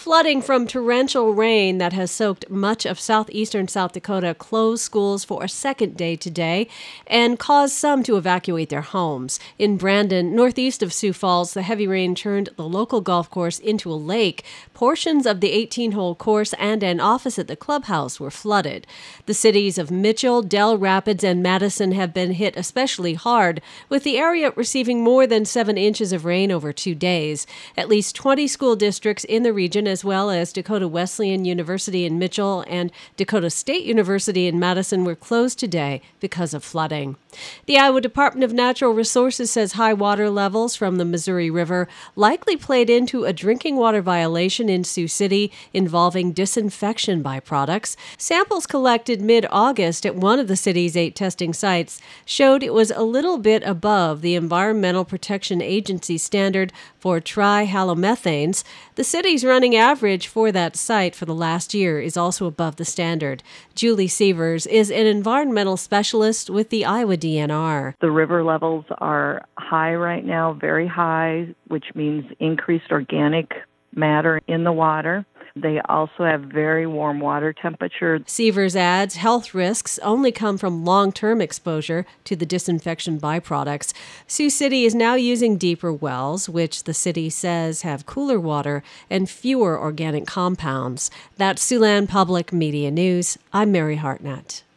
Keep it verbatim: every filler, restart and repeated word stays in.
Flooding from torrential rain that has soaked much of southeastern South Dakota closed schools for a second day today and caused some to evacuate their homes. In Brandon, northeast of Sioux Falls, the heavy rain turned the local golf course into a lake. Portions of the eighteen-hole course and an office at the clubhouse were flooded. The cities of Mitchell, Dell Rapids, and Madison have been hit especially hard, with the area receiving more than seven inches of rain over two days. At least twenty school districts in the region, as well as Dakota Wesleyan University in Mitchell and Dakota State University in Madison, were closed today because of flooding. The Iowa Department of Natural Resources says high water levels from the Missouri River likely played into a drinking water violation in Sioux City involving disinfection byproducts. Samples collected mid-August at one of the city's eight testing sites showed it was a little bit above the Environmental Protection Agency standard for trihalomethanes. The city's running average for that site for the last year is also above the standard. Julie Sievers is an environmental specialist with the Iowa D N R. The river levels are high right now, very high, which means increased organic matter in the water. They also have very warm water temperature. Sievers adds health risks only come from long-term exposure to the disinfection byproducts. Sioux City is now using deeper wells, which the city says have cooler water and fewer organic compounds. That's Siouxland Public Media News. I'm Mary Hartnett.